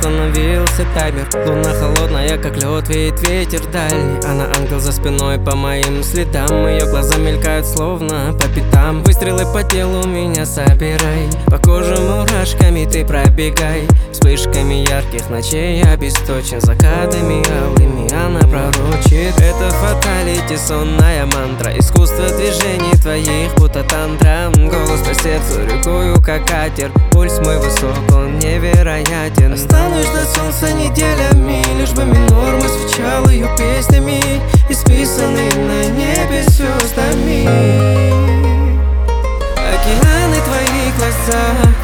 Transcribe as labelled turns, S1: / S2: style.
S1: остановился таймер. Луна холодная, как лед, веет ветер дальний. Она ангел за спиной по моим следам. Ее глаза мелькают словно по пятам. Выстрелы по телу меня собирай, по коже мурашками ты пробегай. Вспышками ярких ночей обесточен, закатами алыми она пророчит. Это фаталити, сонная мантра, искусство движений твоих будто тантра. Голос по сердцу рекою, как катер. Пульс мой высок, он невероятен. Останусь до солнца неделями, лишь бы минор мой свечал ее песнями, исписанный на небе звездами. Океаны твоих глазах